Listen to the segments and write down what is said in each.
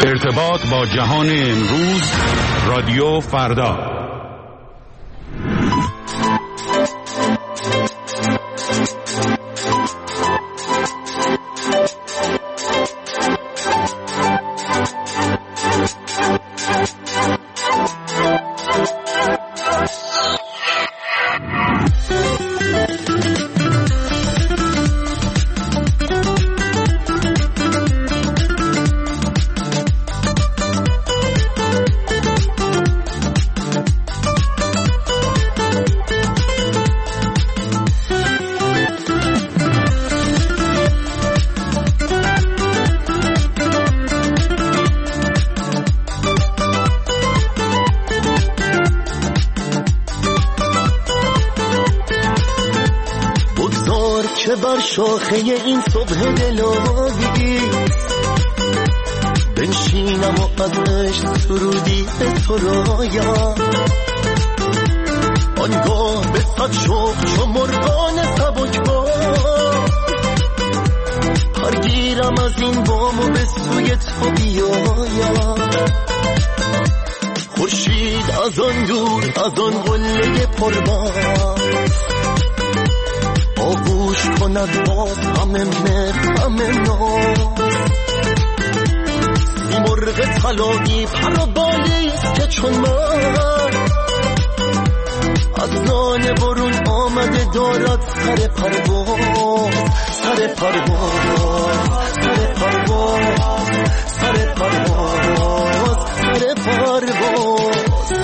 ارتباط با جهان امروز، رادیو فردا. شاخه این صبح دلایی بنشینم و از عشق سرودی به تو رایم، آنگاه به صد شوق چو مرغان سبکبار پرگیرم از این بام و به سوی تو بیایم. خورشید از آن دور از آن قله پربار آغوش کند باز همه مهر همه ناز. مرغ طلایی پر و بالیست که چون من از لانه برون آمده دارد سر پرواز، سر پرواز، سر پرواز، سر پرواز، سر پرواز.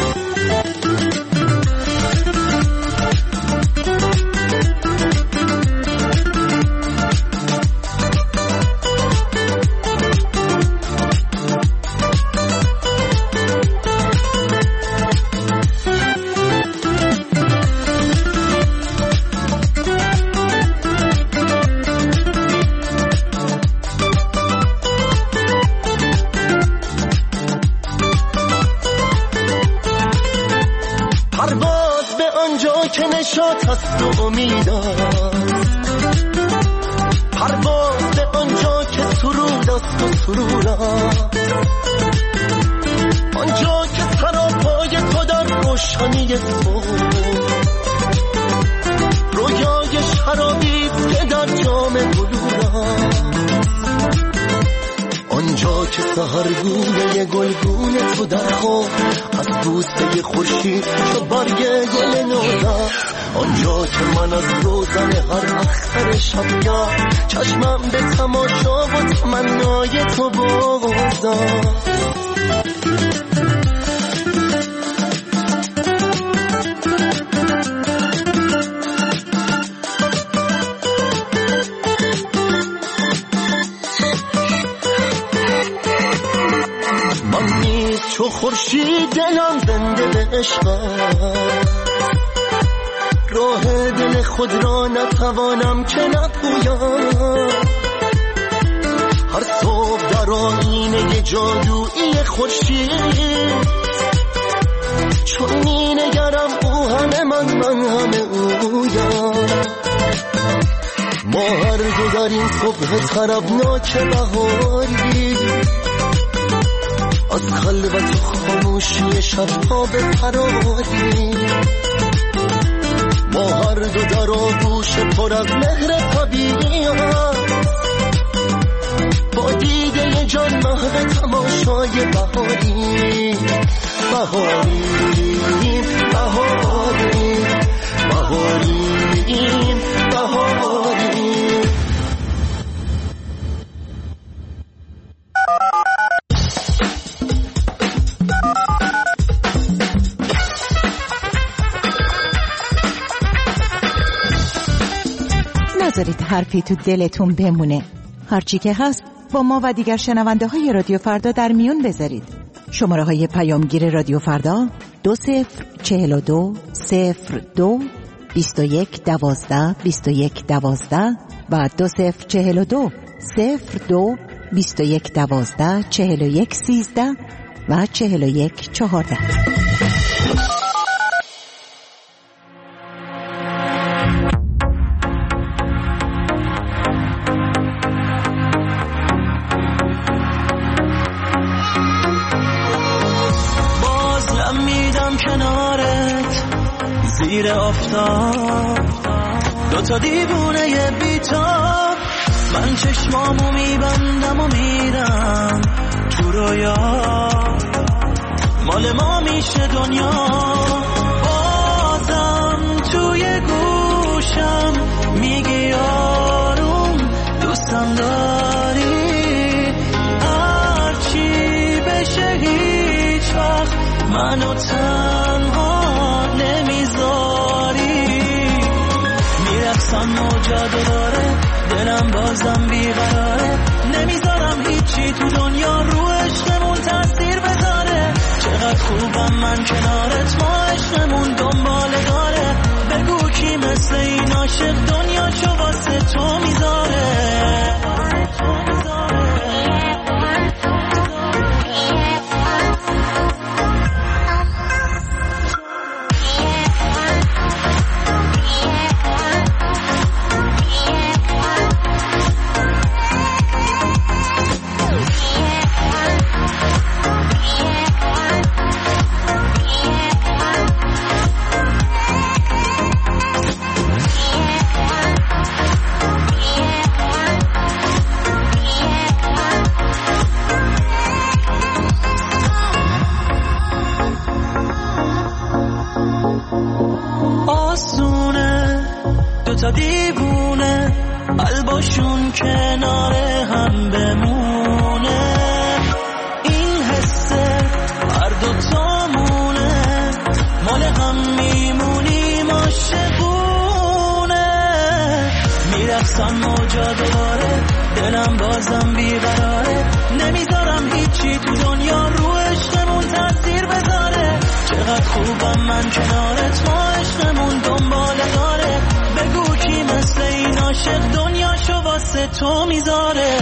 که نشاط هست و امید است، پرواز به آنجا که سرود است و سرور است، آنجا که سراپای تو در روشنی صبح رویای شرابی که در جام بلور است، آنجا که سحرگونه گلگون تو در خواب از بوسه خورشید چو برگ گل نوزد، آنجا که من از روزن هر اختر شبگه چشمم به تماشا و تمنای تو بازم. چو خورشید دلم زنده به عشقت، راه دل خود را نتوانم که نپویم. هر صبح در آینه جادویی خورشید چون می نگرم او همه من همه اویم. ما هر دو در این صبح طربناک بهاری از خلوت و خاموشی شبها به پراری، ما هر دو در آغوش پر از مهر طبیعت با دیده جان محو تماشای بهاری، بهاری، بهاری، بهاری، بهاری. نذارید حرفی تو دلتون بمونه. هرچی که هست با ما و دیگر شنونده های رادیو فردا در میون بذارید. شماره های پیامگیر رادیو فردا 2042 02 21 12 21 12 و 2042 02 21 12 41 13 و 41 14. کنارت زیر آفتاب، دوتا دیوونه بیتاب. من چشمامو میبندم و میرم تو رویا، مال ما میشه دنیا. بازم توی گوشم میگی آروم دوستم داری، هرچی بشه هیچ وقت منو تنها نمیذاری. میرقصم موجا داره، دلم بازم بیقراره، نمیذارم هیچی تو دنیا رو عشقمون تاثیر بذاره. چقدر خوبم من کنارت، ما عشقمون دنباله داره. بگو کی مثل این عاشق دنیاشو واسه تو میذاره. دوتا دیوونه قلباشون کنار هم بمونه، این حسه هر دوتامونه، مال هم میمونیم عاشقونه. میرقصم موجا دوباره، دلم بازم بیقراره، نمیذارم هیچی تو دنیا رو عشقمون تاثیر بذاره. چقدر خوبم من کنارت، ما عشقمون دنباله داره. بگو کی مثل این عاشق دنیاشو واسه تو میذاره.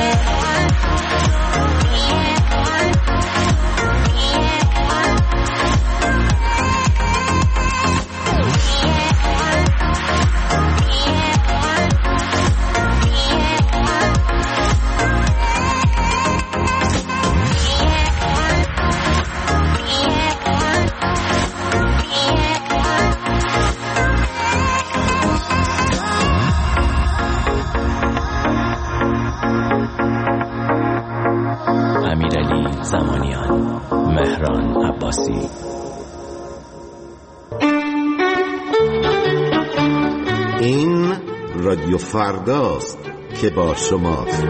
امیرعلی زمانیان، مهران عباسی. این رادیو فرداست که با شماست.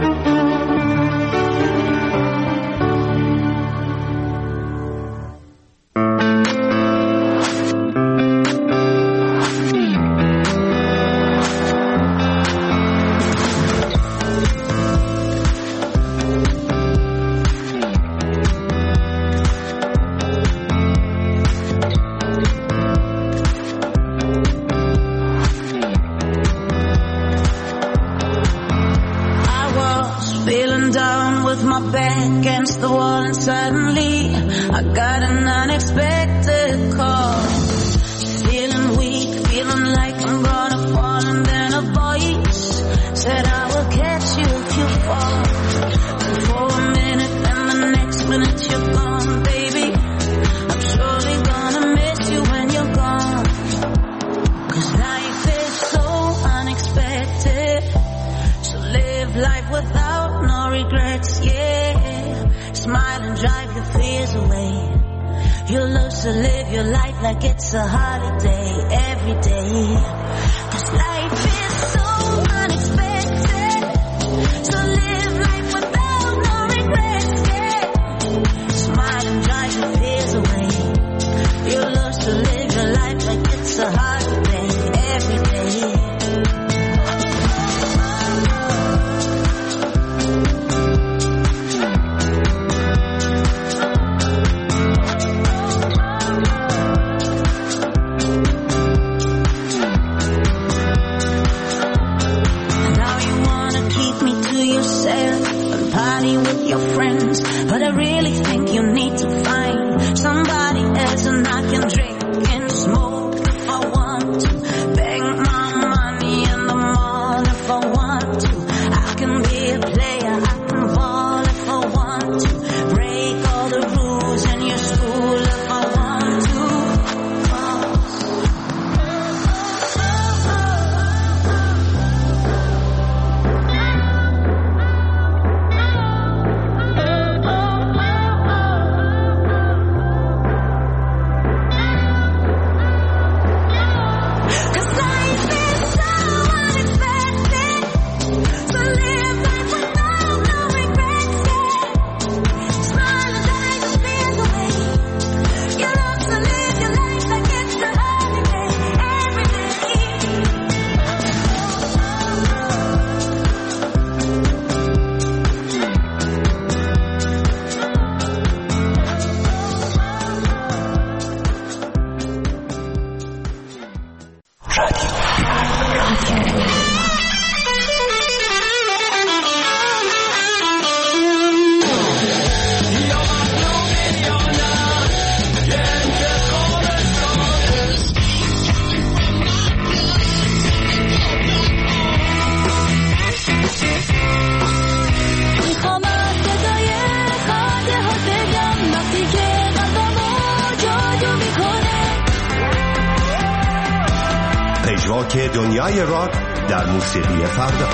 که دنیای راک در موسیقی فردا.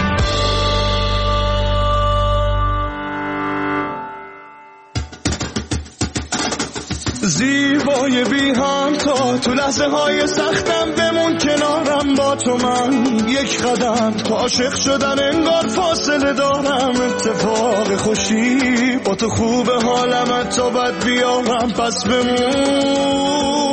زیبای بی همتا تو لحظه های سختم بمون کنارم با تو من یک قدم تو عاشق شدن انگار فاصله دارم اتفاق خوشی با تو خوبه حالم تا بد بیارم پس بمون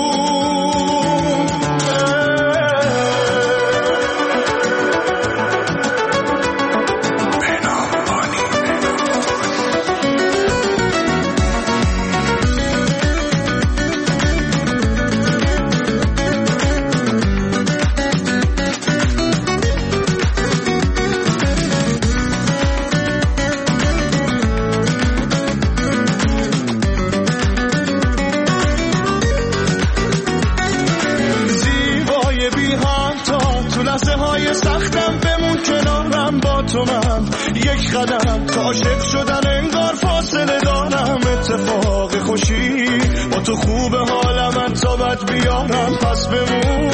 یک قدم تا عاشق شدن انگار فاصله دارم اتفاق خوشی با تو خوبه حالم تا بد بیارم پس بمون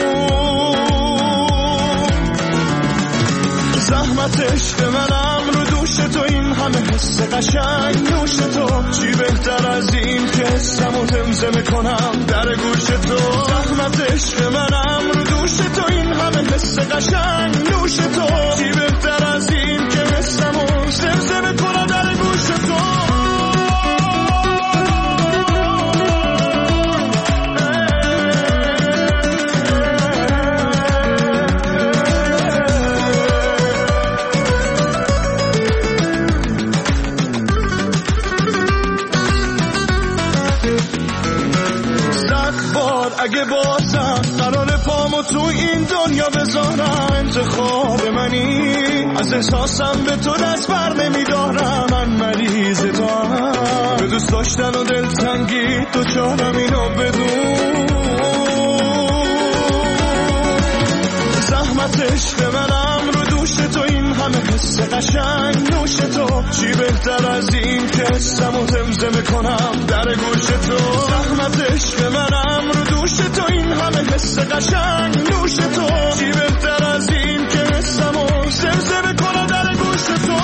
زحمت عشق منم رو دوش تو این همه حس قشنگ نوش تو چی بهتر از این که حسمو زمزمه کنم در گوش تو زحمت عشق منم رو دوش تو این همه حس قشنگ نوش تو چی بهتر از این که حسمو زمزمه کنم در گوش تو اگه بازم قرار پامو تو این دنیا بذارم انتخاب منی از احساسم به تو دست بر نمیدارم من مریض تو هم به دوست داشتن و دلتنگی تو چارم اینو بدون زحمت عشق منم رو دوش تو این همه حس قشنگ نوش تو چی بهتر از این که حسمو زمزمه کنم در گوش تو زحمت عشق منم رو دوش تو این همه حس قشنگ نوش تو چی بهتر از این که حسمو زمزمه کنم در گوش تو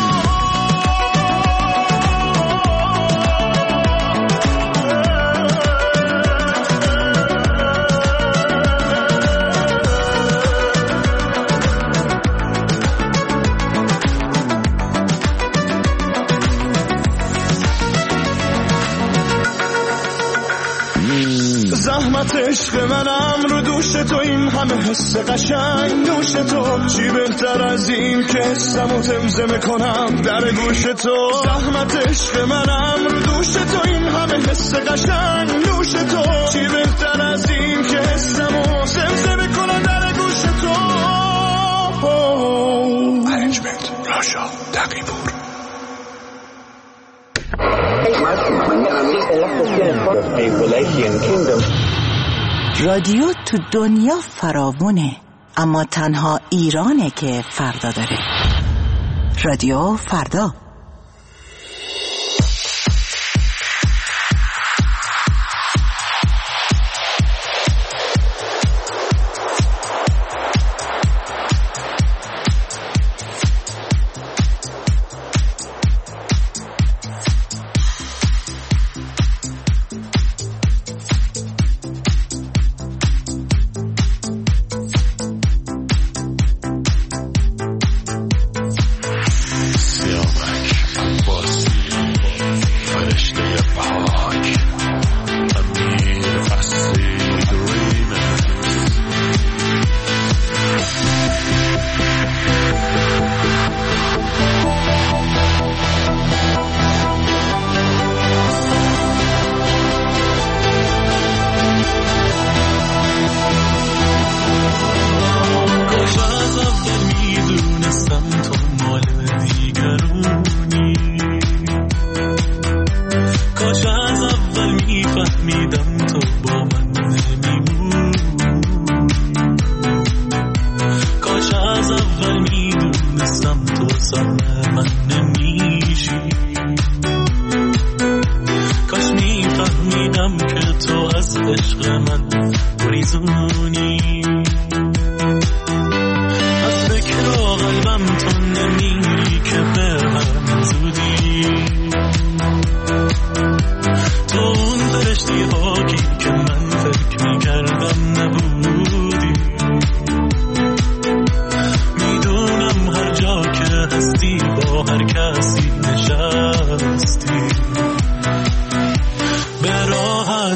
زحمت عشق منم رو دوش تو این همه حس قشنگ نوش تو چی بهتر از این که حسمو زمزمه کنم در گوش تو زحمت عشق منم رو دوش تو این همه حس قشنگ نوش تو چی بهتر از این که حسمو زمزمه کنم در گوش تو ارنجمنت راشا تقی‌پور رادیو تو دنیا فراوونه اما تنها ایرانه که فردا داره. رادیو فردا. عشق من گریزونی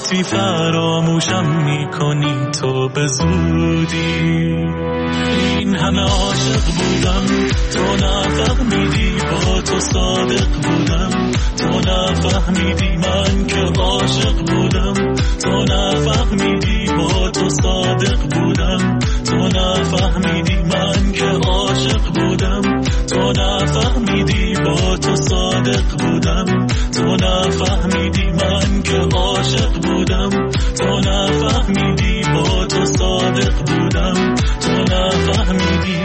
گفتی فراموشم میکنی تو به زودی. این همه عاشق بودم تو نفهمیدی، با تو صادق بودم تو نفهمیدی، من که عاشق بودم تو نفهمیدی، با تو صادق بودم تو نفهمیدی، من که عاشق بودم تو نفهمیدی، با تو صادق بودم تو نفهمیدی، من که عاشق بودم تو نفهمیدی، با تو صادق بودم تو نفهمیدی.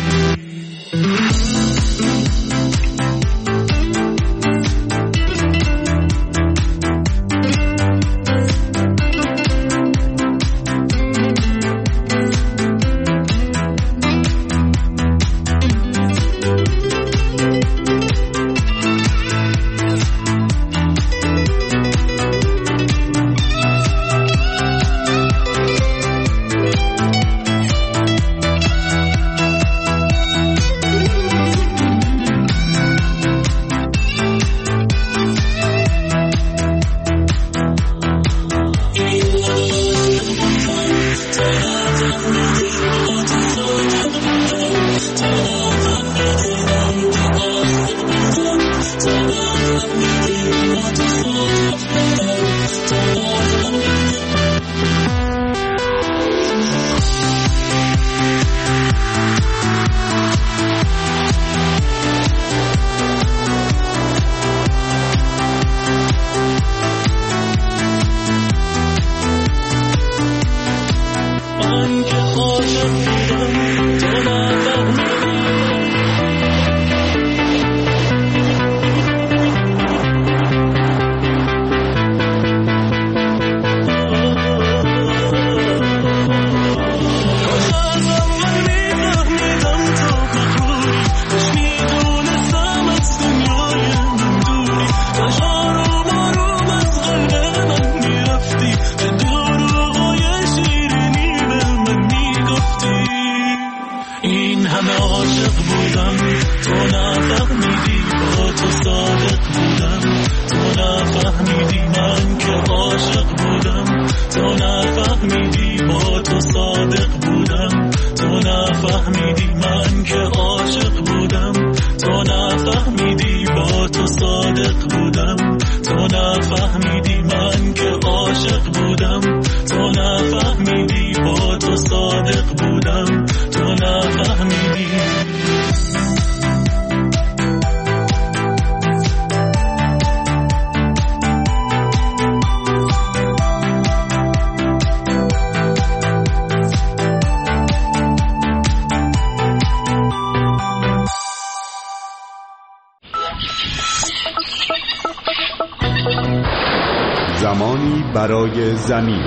زمانی برای زمین.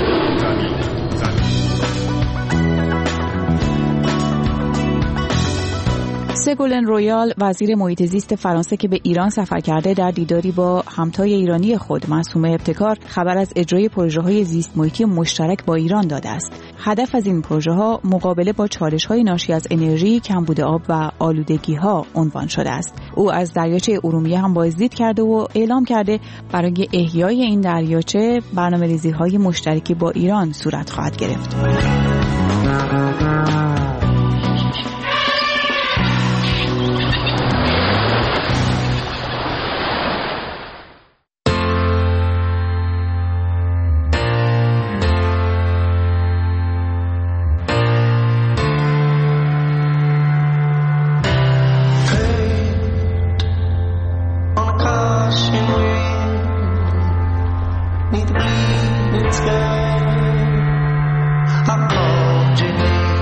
سگولن رویال وزیر محیط زیست فرانسه که به ایران سفر کرده، در دیداری با همتای ایرانی خود معصومه ابتکار خبر از اجرای پروژه‌های زیست محیطی مشترک با ایران داده است. هدف از این پروژه‌ها مقابله با چالش‌های ناشی از انرژی، کمبود آب و آلودگی‌ها عنوان شده است. او از دریاچه ارومیه هم بازدید کرده و اعلام کرده برای احیای این دریاچه برنامه‌ریزی‌های مشترکی با ایران صورت خواهد گرفت. I called your name.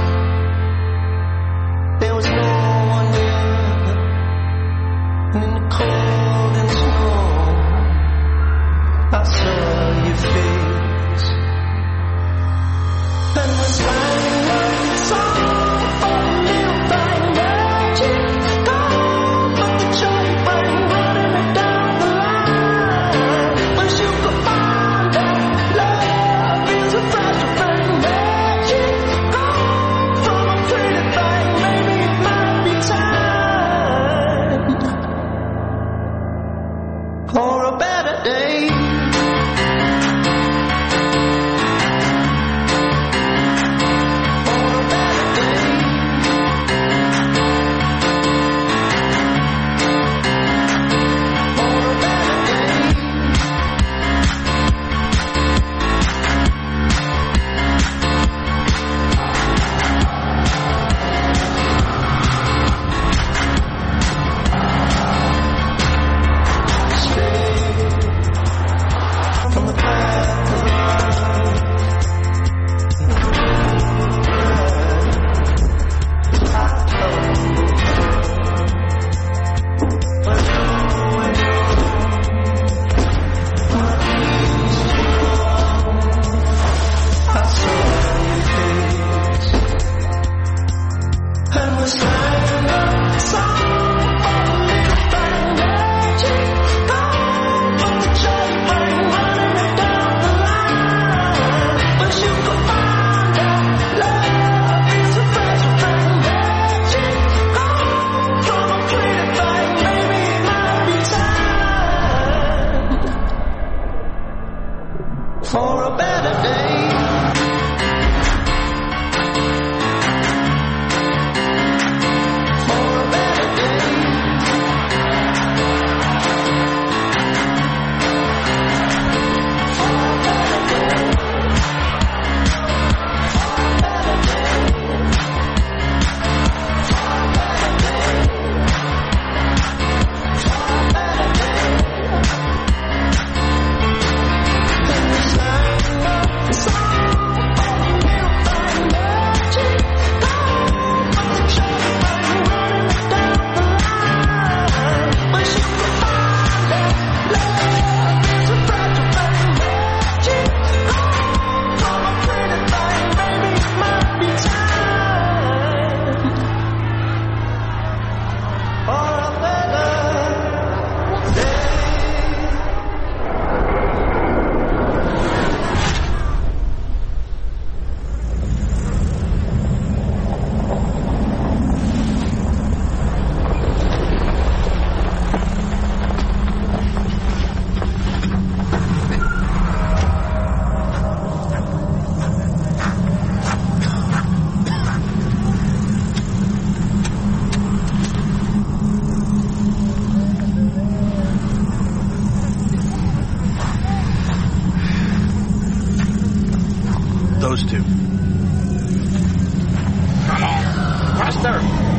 for a better day. Those two. Come on, faster!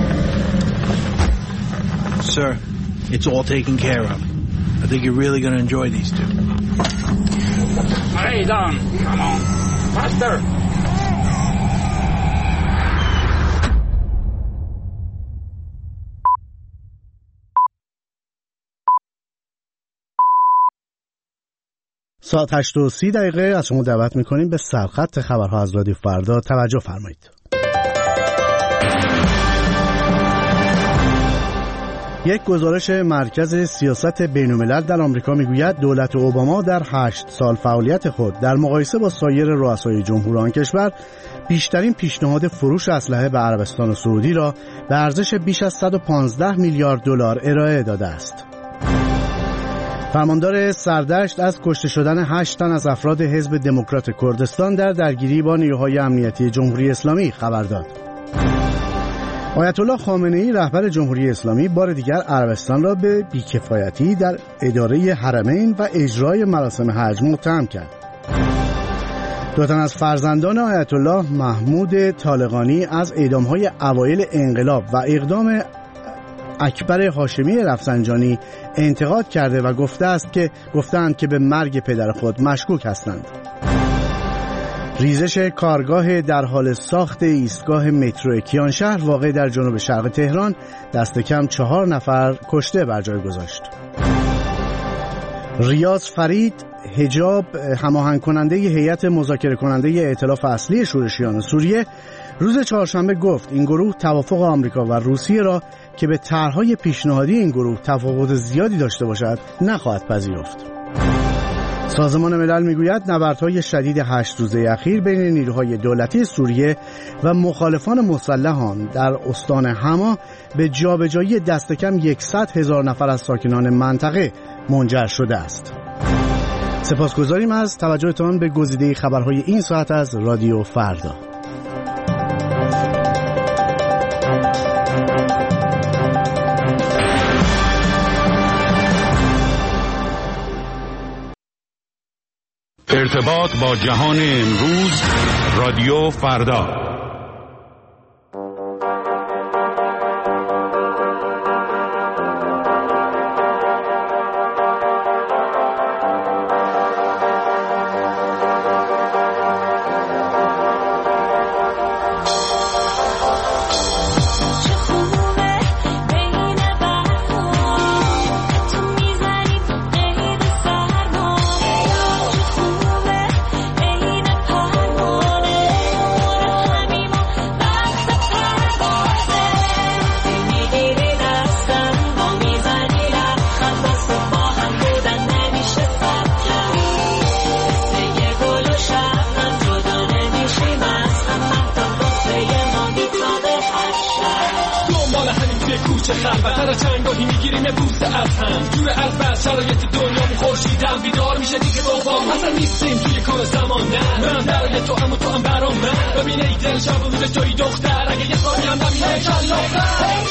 Sir, it's all taken care of. I think you're really going to enjoy these two. Hurry, Don. Come on, faster! ساعت 8:30 از شما دعوت میکنیم به سرخط خبرها از رادیو فردا توجه فرمایید. یک گزارش مرکز سیاست بین‌الملل در آمریکا میگوید دولت اوباما در 8 سال فعالیت خود در مقایسه با سایر رؤسای جمهور آن کشور بیشترین پیشنهاد فروش اسلحه به عربستان سعودی را به ارزش بیش از 115 میلیارد دلار ارائه داده است. فرماندار سردشت از کشته شدن 8 تن از افراد حزب دموکرات کردستان در درگیری با نیروهای امنیتی جمهوری اسلامی خبر داد. آیت الله خامنه‌ای رهبر جمهوری اسلامی بار دیگر عربستان را به بیکفایتی در اداره حرمین و اجرای مراسم حج متهم کرد. 2 تن از فرزندان آیت الله محمود طالقانی از اعدام‌های اوایل انقلاب و اقدام اکبر هاشمی رفسنجانی انتقاد کرده و گفتند که به مرگ پدر خود مشکوک هستند. ریزش کارگاه در حال ساخت ایستگاه مترو کیانشهر واقع در جنوب شرق تهران دست کم 4 نفر کشته بر جای گذاشت. ریاض فرید حجاب هماهنگ کننده هیئت مذاکره کننده ائتلاف اصلی شورشیان سوریه روز چهارشنبه گفت این گروه توافق آمریکا و روسیه را که به طرح‌های پیشنهادی این گروه تفاوت زیادی داشته باشد نخواهد پذیرفت. سازمان ملل میگوید نبردهای شدید 8 روزه اخیر بین نیروهای دولتی سوریه و مخالفان مسلح آن در استان حما به جابجایی دست کم 100,000 نفر از ساکنان منطقه منجر شده است. سپاسگزاریم از توجهتان به گزیده خبرهای این ساعت از رادیو فردا. ارتباط با جهان امروز رادیو فردا. میشه خلوت چنگاهی میگیریم یه بوسه از هم دور از بس شرایط دنیامون خورشیدم بیدار میشه دیگه بابا اصلا نیستیم توی کار زمان نه من برای تو اما تو هم برام من ببینه ای دل شب و روز توی دختر اگه یه سالی هم نبینه کلافتر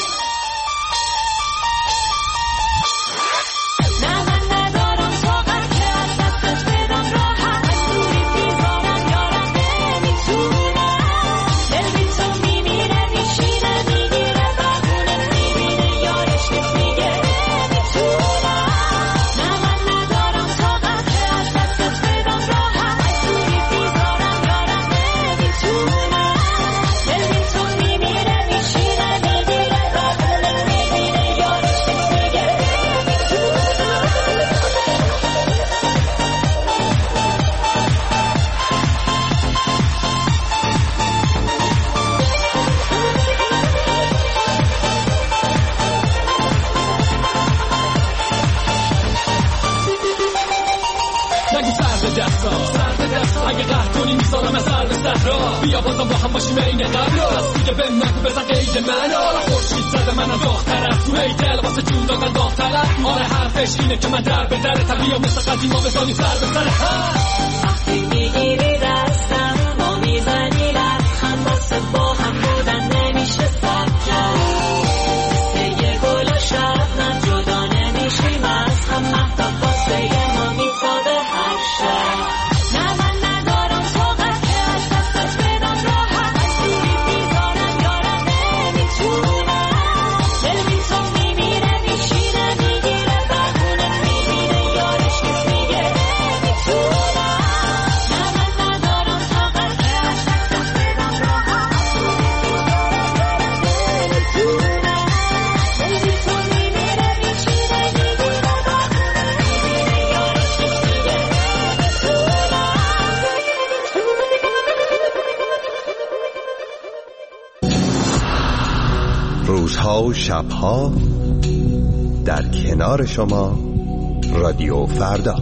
اگه قهر کنی میذارم از سر به صحرا بیا بازم با هم باشیم این قبلا از دیگه به من بزن قید منو خورشید زده من داغ‌تر از تو ای دل واسه جون دادن داغ‌تر آره حرفش اینه که من در به در طبیعی مثل قدیما بزنی سر به سر وقتی میگیری دستم ما میزنی لبخند واسه با هم بودن نمیشه سبجا مثل یه گل و شبنم جدا نمیشیم از هم مهتاب واسه ما میتابه هر شب روزها و شبها در کنار شما رادیو فردا.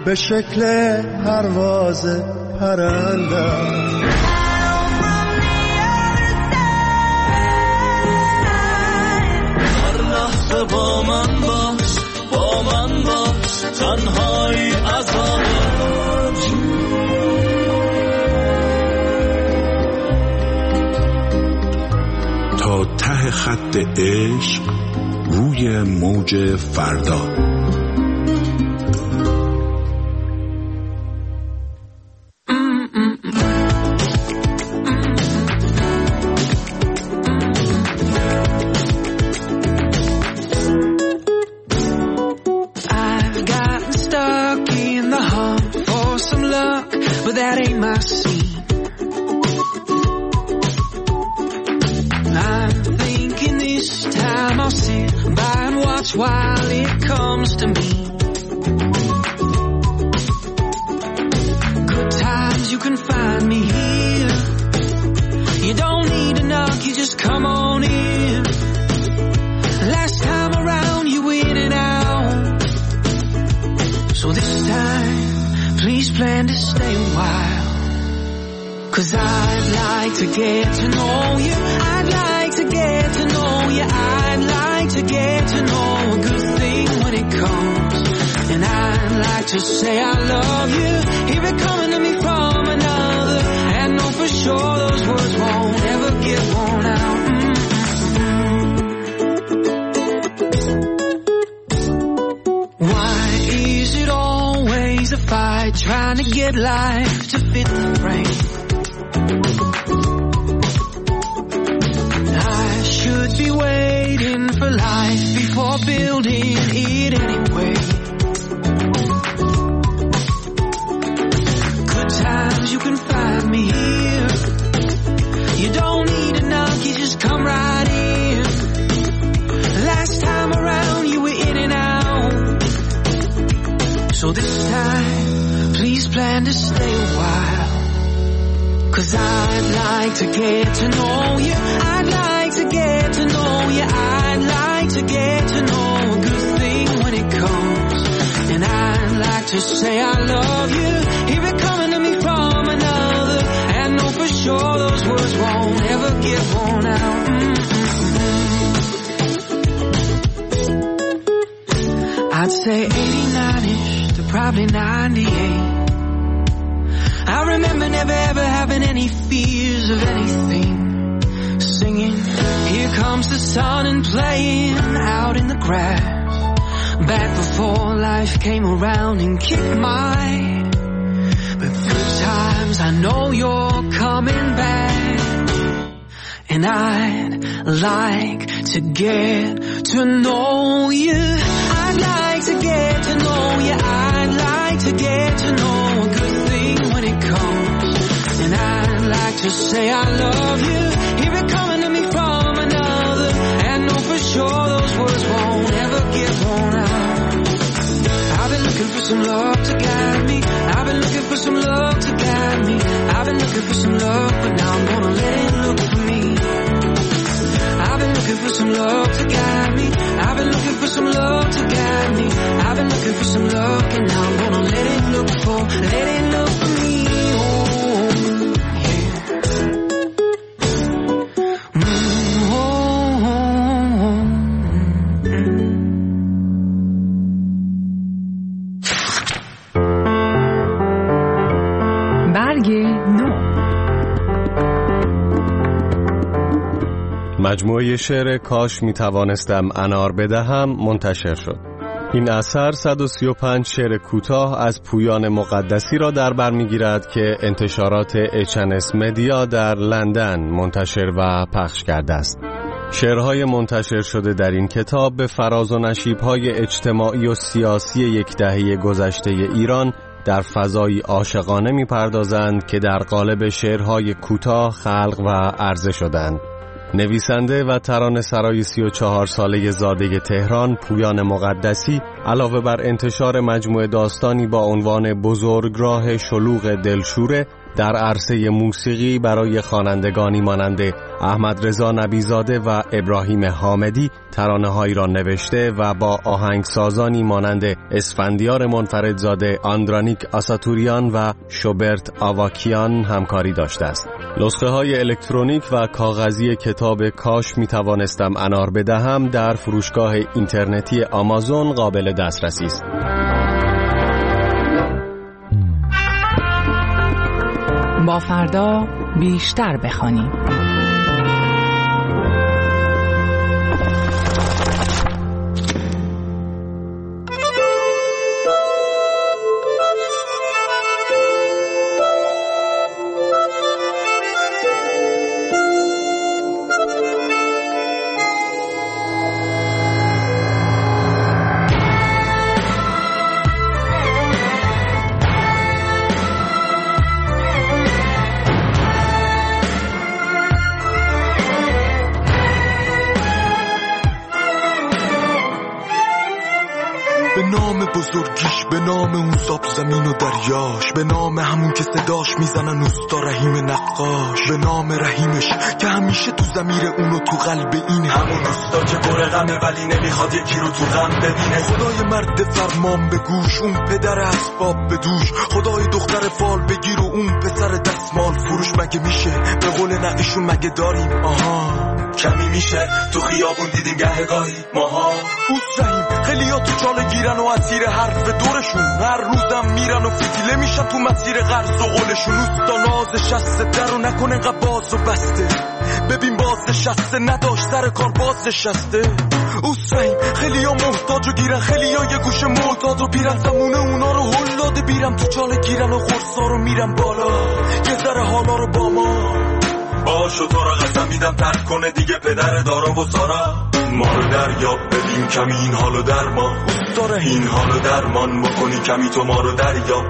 به شکل پرواز پرندم. هر لحظه با من باش، با من باش، تنهایی عذابم. تا ته خط عشق روی موج فردا. While it comes to me, good times you can find me here. You don't need to knock, you just come on in. Last time around you in and out, so this time please plan to stay a while. 'Cause I'd like to get to know you, I'd like to get to know you, I'd like to get to know a good thing when it comes. And I'd like to say I love you, hear it coming to me from another, and know for sure those words won't ever get worn out. Why is it always a fight trying to get life to fit the frame? I should be waiting for life before building it anyway. Good times you can find me here. You don't need a knock, you just come right in. Last time around you were in and out, so this time please plan to stay a while. 'Cause I'd like to get to know you, I'd like to get to know you, I'd like to get to know a good thing when it comes. And I'd like to say I love you, hear it coming to me from another, and know for sure those words won't ever get worn out. I'd say 89-ish to probably 98. I remember never ever having any fears of anything. Singing, here comes the sun, and playing out in the grass. Back before life came around and kicked my but good times, I know you're coming back. And I'd like to get to know you, I'd like to get to know you, I'd like to get to know a good thing when it comes. And I'd like to say I love you, hear it coming to me from another, and know for sure those words won't ever get worn out. I've been looking for some love to guide me, I've been looking for some love to guide me, I've been looking for some love, but now I'm gonna let it look for me. I've been looking for some love to guide me, I've been looking for some love to guide me, I've been looking for some love, and now I'm gonna let it look for me. مجموعه شعر کاش می توانستم انار بدهم منتشر شد. این اثر 135 شعر کوتاه از پویان مقدسی را در بر می‌گیرد که انتشارات H&S مدیا در لندن منتشر و پخش کرده است. شعرهای منتشر شده در این کتاب به فراز و نشیب‌های اجتماعی و سیاسی یک دهه گذشته ایران در فضایی عاشقانه می‌پردازند که در قالب شعرهای کوتاه خلق و عرضه شدند. نویسنده و ترانه‌سرای 34 ساله زاده تهران پویان مقدسی علاوه بر انتشار مجموعه داستانی با عنوان بزرگراه شلوغ دلشوره در عرصه موسیقی برای خوانندگانی مانند احمد رضا نبیزاده و ابراهیم حامدی ترانه‌هایی را نوشته و با آهنگسازانی مانند اسفندیار منفردزاده، آندرانیک آساتوریان و شوبرت آواکیان همکاری داشته است. نسخه‌های الکترونیک و کاغذی کتاب کاش می‌توانستم انار بدهم در فروشگاه اینترنتی آمازون قابل دسترسی است. با فردا بیشتر بخوانیم. به نام بزرگیش، به نام اون ساب زمین و دریاش، به نام همون که صداش میزنن اوستا رحیم نقاش، به نام رحیمش که همیشه تو ضمیر اونو تو قلب این همون اوستا که پر غمه ولی نمیخواد یکی رو تو غم ببینه. خدای مرد فرمان به گوش، اون پدر اسباب به دوش، خدای دختر فال بگیر و اون پسر دستمال فروش. مگه میشه به قول نقیشون مگه داریم آها کمی میشه تو خیابون دیدیم گهگاهی ماها اوست رحیم. خیلی ها تو چاله گیرن و اسیر حرف دورشون، هر روزم میرن و فتیله میشن تو مسیر قرض و قولشون. اوستا ناز شسته در و نکنه انقدر باز و بسته، ببین باز نشسته نداشت سر کار باز نشسته. اوست رحیم خیلی ها محتاج و گیرن، خیلی ها یه گوشه معتاد و بیرن، زمونه اونا رو هل داده بیرم تو چاله گیرن و خورسا رو میرن بالا یه ذره حالا رو با ما باشو. تو را قسم میدم ترک کنه دیگه پدر دارا و سارا. ما رو دریاب ببین کمی این حالو درمان، این حالو درمان بکنی کمی تو ما رو دریاب.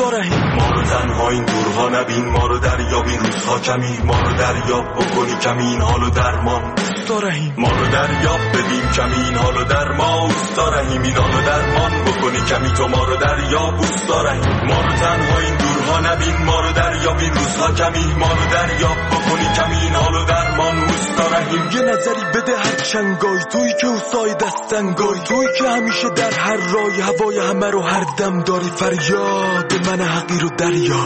ما رو تنها این دورها نبین، ما رو دریاب این روزها کمی، ما رو دریاب بکنی کمی این حالو درمان. ما رو دریاب ببین کمی این حالو درمان، اوستا رحیم این حالو درمان بکنی کمی تو ما رو دریاب. اوستا رحیم ما رو تنها این دورها نبین، ما رو دریاب این روزها کمی، ما رو دریاب بکنی کمی این حالو درمان. اوستا رحیم یه نظری بده هر چنگای، تویی که اوستای دستنگای، تویی که همیشه در هر رای هوای همه رو هر دم داری. فریاد من حقیر و دریا،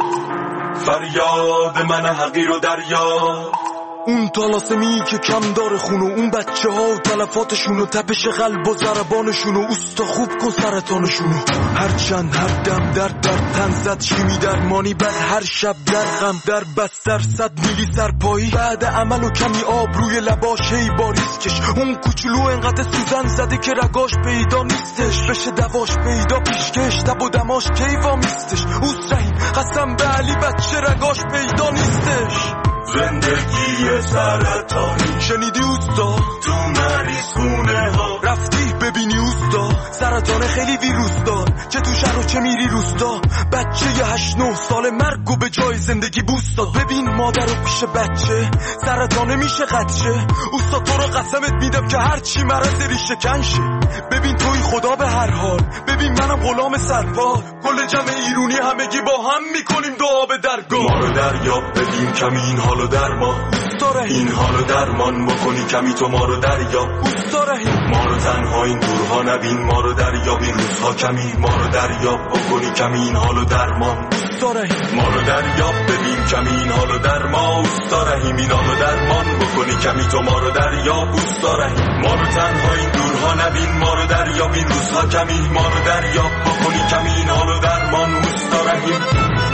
فریاد من حقیر و دریا. اون طلاسمی که کم داره خونو، اون بچه ها و تلفاتشونو، تپش قلب و ضربانشونو، اوستا خوب کن سرطانشونو. هر چند هر دم در تن زد شیمی درمانی، بعد هر شب در غم در بستر 100 میلی سرپایی، بعد عمل و کمی آب روی لباش هی باریسکش. اون کوچولو انقدر سوزن زده که رگاش پیدا نیستش، بشه دواش پیدا پیشکش تب و دماش کیوا میستش. اوست رحیم قسم به علی بچه رگاش پیدا نیستش. زندگی سرطانی شنیدی اوستا تو مریض خونه ها، رفتی ببینی اوستا سرطان خیلی ویروس دار، چه تو شهر و چه میری روستا. بچه 8-9 ساله مرگ و به جای زندگی بوست داد. ببین مادر و پیش بچه سرطانه میشه قدشه. اوستا تو رو قسمت میدم که هر چی مرض ریشه کنشه. ببین توی خدا به هر حال، ببین منم غلام سرپا، کل جمع ایرونی همگی با هم میکنیم دعا به درگاه. ما رو دریاب ببین کمی این حالو درمان، این حالو درمان بکنی کمی تو ما رو دریاب. ما رو تنها این دورها نبین، ما رو دریاب این روزها کمی، ما رو دریاب بکنی کمی این حالو درمان. ما رو دریاب ببین کمی این حالو درمان، اوستا رحیم این حالو درمان بکنی کمی تو ما رو دریاب. اوستا رحیم ما رو تنها این دورها نبین، ما رو دریاب این روزها کمی، ما رو دریاب بکنی کمی این حالو درمان. اوستا رحیم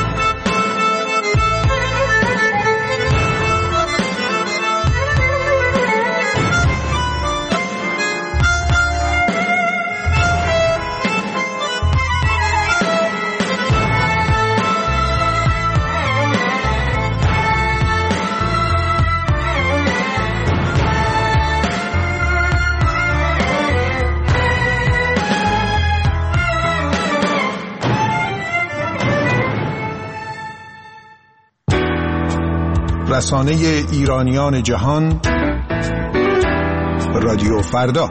رسانه ایرانیان جهان رادیو فردا.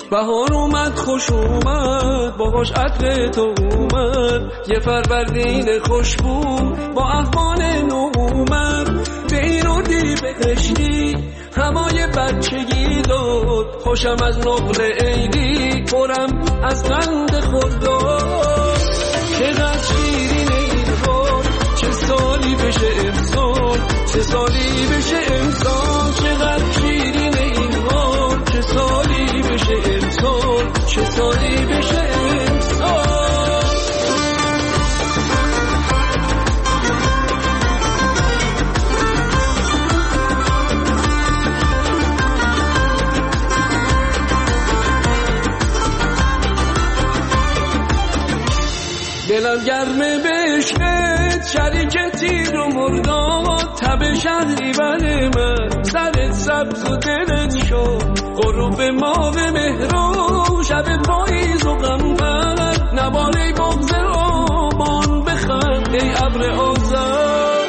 بهار اومد خوش اومد باهاش عطر تو اومد یه فروردین خوشبو با احوال نو اومد به این رو دی بهشتی همای بچگی داد خوشم از نقل عیدی پرم از قند خورداد چقدر شیرین این حال چه سالی بشه امسال چه سالی بشه امسال چقدر شیرین این حال چه سالی بشه امسال چه سالی بشه امسال دلم گرمه بشنت شریک تیر و مرداد تب شهری بر من سرت سبز و دلت شد غروب ماه مهرو شب پاییز و غمبر نباله بغض آبان بخند ای ابر آذر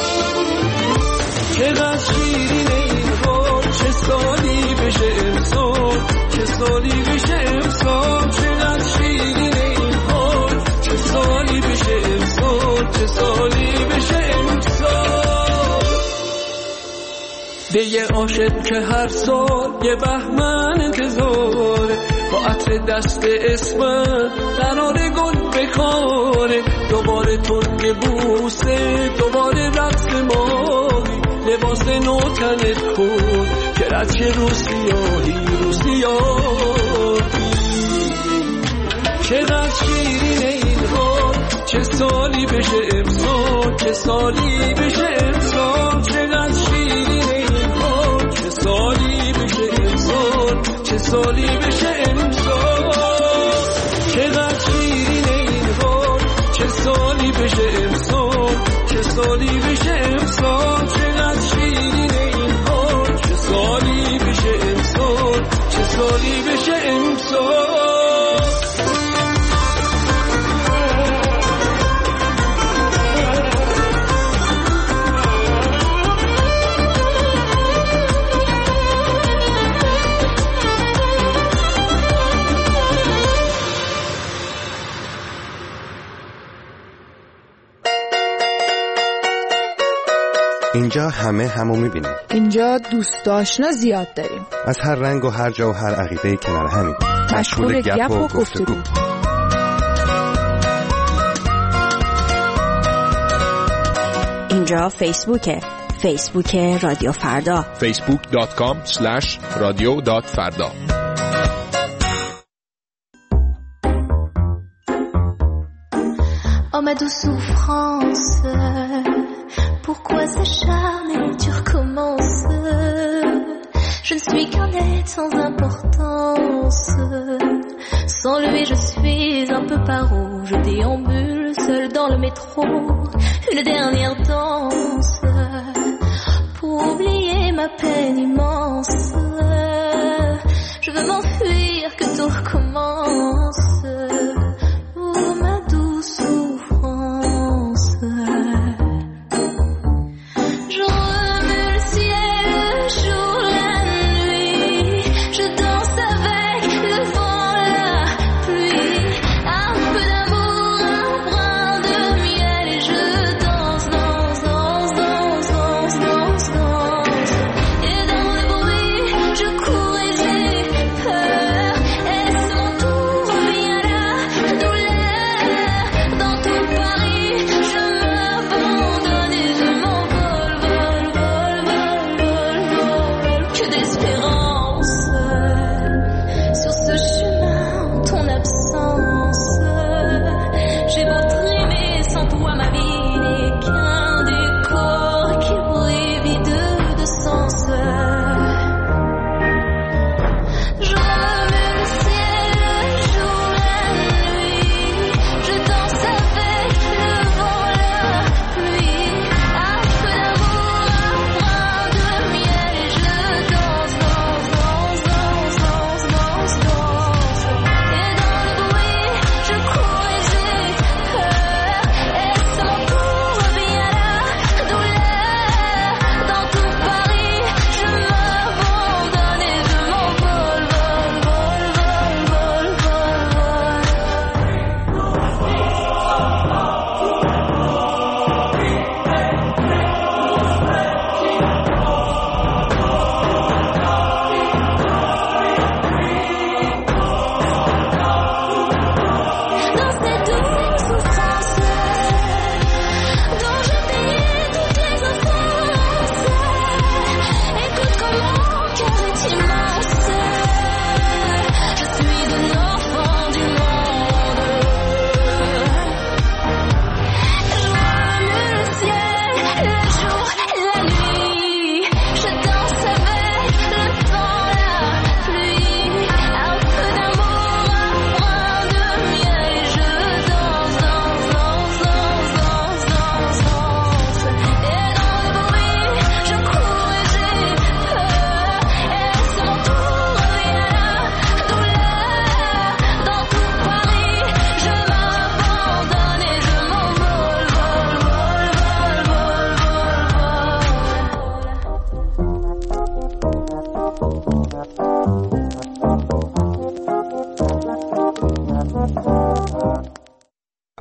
چقدر شیرین این حال چه سالی بشه امسال چه سالی بشه امسال چقدر شیرین این حال چه سالی بشه امسال چه سالی بشه امسال به یه عاشق که هر سال یه بهمن انتظاره با عطر دست اسمت قرار گل بکاره دوباره تنگ بوسه دوباره رقص ماهی لباس نو تنت کن که رچه روسیاهی چقدر شیرین این حال چه سالی بشه امسال چه سالی بشه امسال چقدر شیرین این حال چه سالی بشه امسال چه سالی بشه امسال چقدر شیرین این حال چه سالی بشه امسال چه سالی بشه امسال چقدر شیرین این حال چه سالی بشه امسال چه سالی بشه امسال اینجا همه همو میبینیم. اینجا دوست آشنا زیاد داریم. از هر رنگ و هر جا و هر عقیده کنار همین. مشغول گپ و گفتگو. اینجا فیسبوک رادیو فردا. facebook.com/radio.farda. Oh ma douce souffrance, pourquoi s'acharner, tu recommences. Je ne suis qu'un être sans importance. Sans lui je suis un peu paro. Je déambule seul dans le métro. Une dernière danse pour oublier ma peine immense. Je veux m'enfuir, que tout recommence. Oh ma douce souffrance. Je remue le ciel, le jour, la nuit. Je danse avec le vent, la pluie. Un peu d'amour, un brin de miel. Et je danse, danse, danse, danse, danse, danse, danse. Et dans le bruit, je cours et j'ai peur. Est-ce mon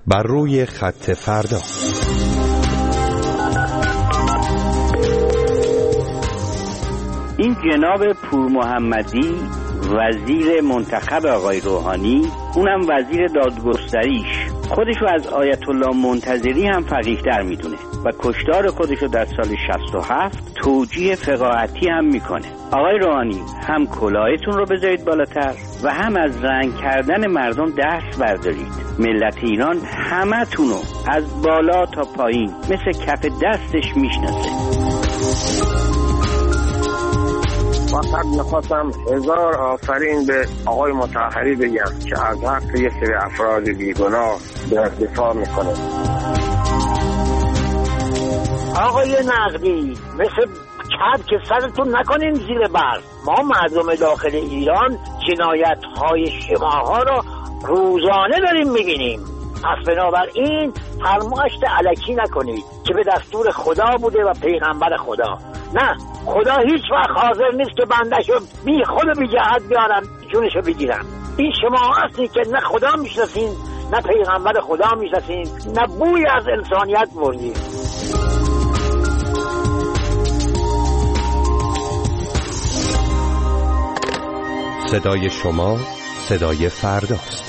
بر روی خط فردا. این جناب پور محمدی وزیر منتخب آقای روحانی، اونم وزیر دادگستریش، خودشو از آیت الله منتظری هم فقیه‌تر میدونه و کشتار خودشو در سال 67 توجیه فقاهتی هم میکنه. آقای روحانی، هم کلاهتون رو بذارید بالاتر و هم از رنگ کردن مردم دست بردارید. ملت ایران همتونو از بالا تا پایین مثل کف دستش میشناسه. فقط میخواستم 1000 آفرین به آقای مطهری بگم که از حق یه سری افراد بیگناه دفاع میکنه. آقای نقدی، مثل کد که سرتون نکنین زیر برق. ما مردم داخل ایران جنایت های شماها را روزانه داریم میبینیم. پس بنابراین فرماشت الکی نکنید که به دستور خدا بوده و پیغمبر خدا. نه، خدا هیچ وقت حاضر نیست که بنده‌شو بی خود و بی جهت بیارن جونشو بگیرن. این شما هستی که نه خدا میشناسین، نه پیغمبر خدا میشناسین، نه بوی از انسانیت بردین. صدای شما صدای فرداست.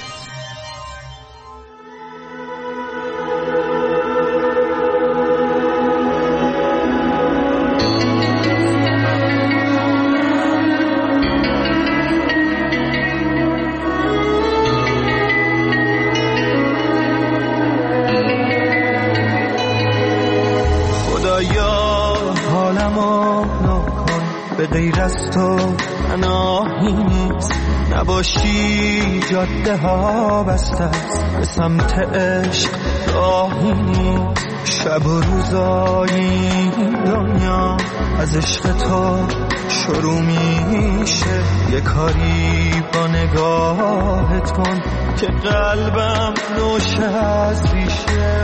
به غیر از تو پناهی نیست، نباشی جاده ها بسته است، به سمت عشق راهی نیست. شب و روزایی دنیا از عشق تو شروع میشه. یه کاری با نگاهت کن که قلبم نوشه از ریشه.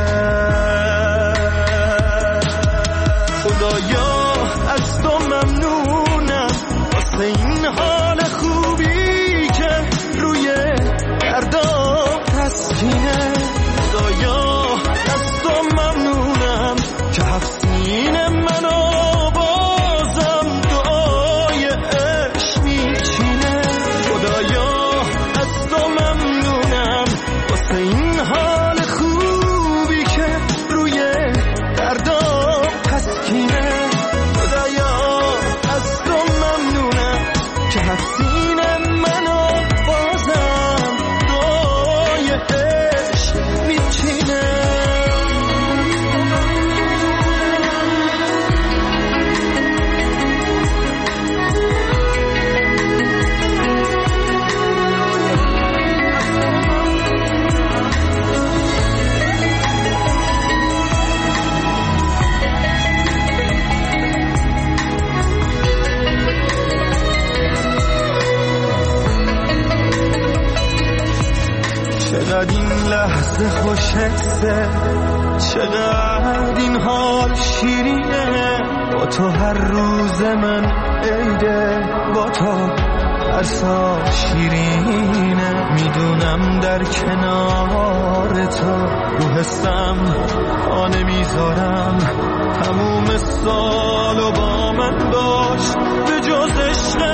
خدایا از تو ممنونم واسه این حال خوبی که روی دردام تسکینه. خدایا از تو ممنونم که هفت سین منو بازم دعای عشق میچینه. خدایا از تو ممنونم واسه این حال خوبی که روی دردام تسکینه. حسین منو بازم دعای عشق میچینه. چقدر این لحظه خوشحسه، چقدر این حال شیرینه. با تو هر روز من عیده، با تو هر سال شیرینه. میدونم در کنار تو رو حسم خانه میذارم. تموم سالو با من باش، به جز عشق